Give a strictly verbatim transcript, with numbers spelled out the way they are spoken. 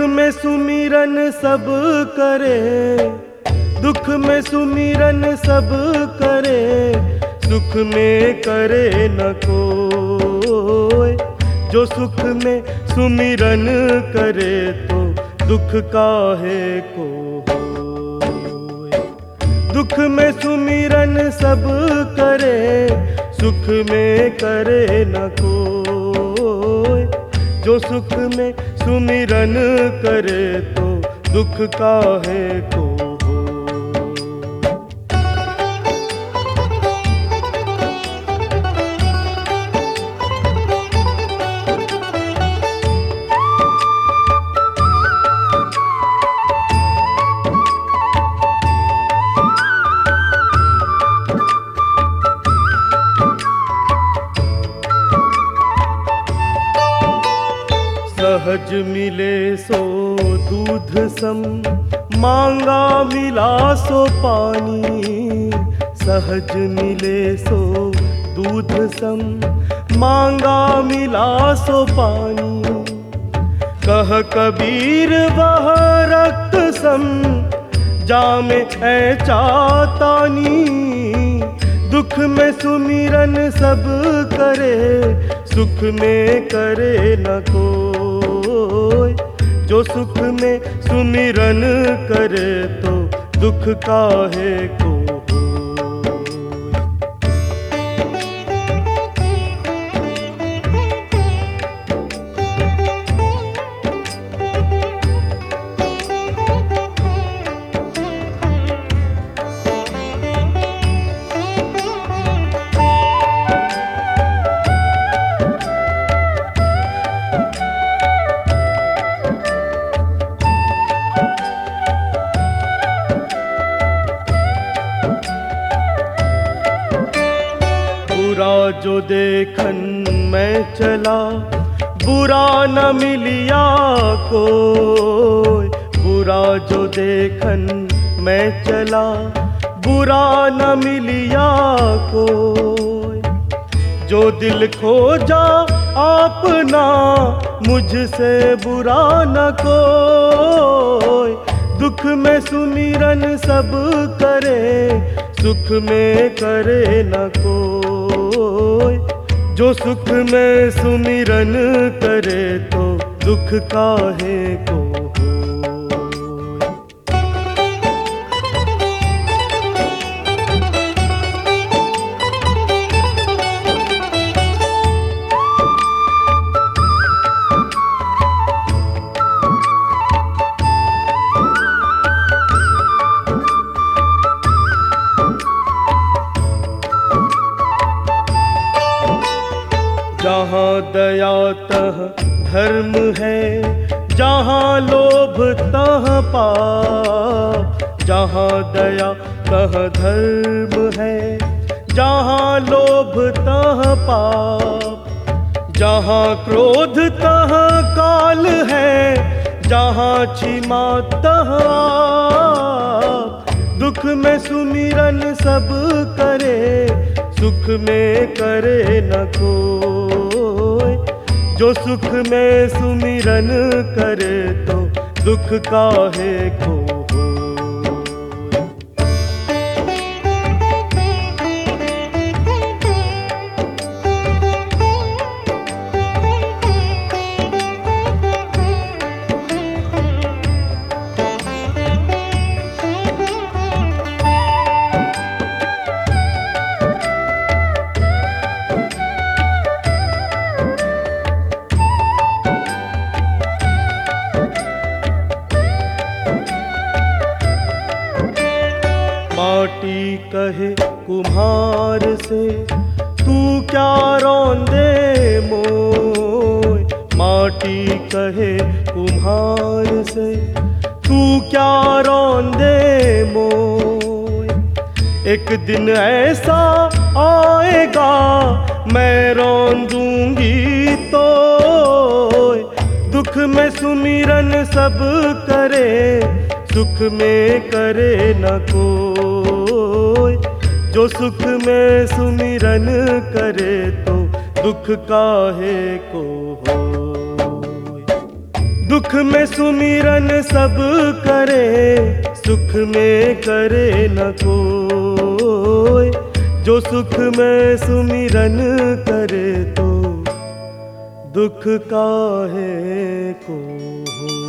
में सुमिरन सब करे, दुख में सुमिरन सब करे, सुख में करे न कोई। जो सुख में सुमिरन करे तो दुख काहे को होए। दुख में सुमिरन सब करे, सुख में करे न कोई। जो सुख में सुमिरन करे तो दुख काहे को सहज मिले सो दूध सम, मांगा मिला सो पानी। सहज मिले सो दूध सम, मांगा मिला सो पानी। कह कबीर वह रक्त सम, जामे ऐ चातानी। दुख में सुमिरन सब करे, सुख में करे न कोई। जो सुख में सुमिरन करे तो दुख काहे को बुरा जो देखन मैं चला, बुरा न मिलिया कोई। बुरा जो देखन मैं चला, बुरा न मिलिया कोई। जो दिल खोजा अपना, मुझसे बुरा न कोई। दुख में सुमिरन सब करे, सुख में करे न कोई। जो सुख में सुमिरन करे तो दुख काहे को जहाँ दया तह धर्म है, जहाँ लोभ तह पाप। जहाँ दया तह धर्म है, जहाँ लोभ तह पाप। जहाँ क्रोध तह काल है, जहाँ क्षमा तह आप। दुख में सुमिरन सब करे, सुख में करे न कोई। जो सुख में सुमिरन करे तो दुख काहे को माटी कहे कुम्हार से, तू क्या रौंदे मोय। माटी कहे कुम्हार से, तू क्या रौंदे मोय। एक दिन ऐसा आएगा, मैं रौंदूंगी तो। दुख में सुमिरन सब करे, सुख में करे न कोई। जो सुख में सुमिरन करे तो दुख काहे को होय। दुख में सुमिरन सब करे, सुख में करे न कोई। जो सुख में सुमिरन करे तो दुख काहे को हो।